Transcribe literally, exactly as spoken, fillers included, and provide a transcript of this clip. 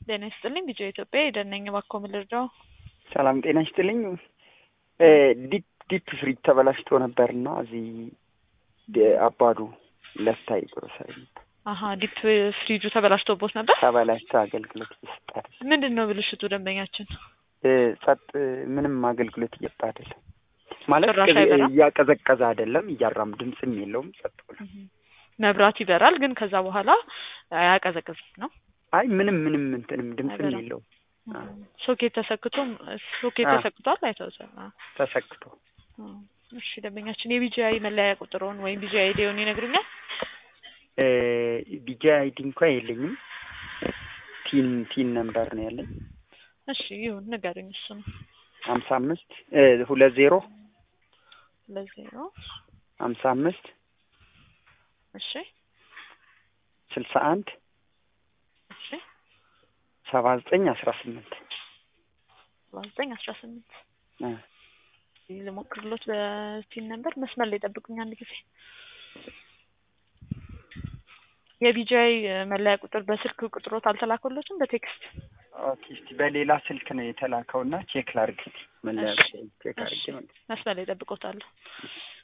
ጤና ይስጥልኝ ቢጂአይ ኢትዮጵያ የደነኝ ባኮ ምልርዳው ሰላም ጤና ይስጥልኝ እ ዲፕ ዲፕ ፍሪጅ ተበላሽቶ ነበርና እዚህ አባዱ ለስታይ ግሮሰሪ አሃ ዲፕ ፍሪጁ ተበላሽቶቦት ነበር ተበላሽቶ አገልግሎት ይሰጣል ምንድነው ብልሽቱ ደንበኛችን እ ጸጥ ምንም አገልግሎት እየሰጠ አይደለም ማለት ያቀዘቀዘ አይደለም እያራም ድምጽም የለውም ጸጥ ብሎ መብራት ይበራል ግን ከዛ በኋላ ያቀዘቅዝም ነው አይ ምንም ምንም እንትንም ድምጽም የለውም ሶኬት ተሰክቶ ሶኬት ተሰክቷል አይተውሰና ተሰክቶ እሺ ደንበኛችን የቢጂአይ መለያ ቁጥሩን ወይ ቢጂአይ አይዲውን ይነግሩኛል እ ቢጂአይ አይዲ እንኳን የለኝም ቲን ቲን ነምበር ነው ያለኝ እሺ ይሁን ንገሩኝ እሱን ሃምሳ አምስት እ ሁለት ዜሮ ሁለት ዜሮ ሃምሳ አምስት እሺ ስልሳ አንድ እሺ ሰባ ዘጠኝ አስራ ስምንት ሰባ ዘጠኝ አስራ ስምንት እ ለሞክርሎት በቲን ነምበር መስመር ላይ ጠብቁኝ አንድ ጊዜ የቢጂአይ መለያ ቁጥር በስልክ ቁጥሮት አልተላከሎትም በቴክስት ኦኬ እስቲ በሌላ ስልክ ነው የተላከውና ቼክ ላድርግ መለያ ቼክ አድርጌ መስመር ላይ ጠብቆታል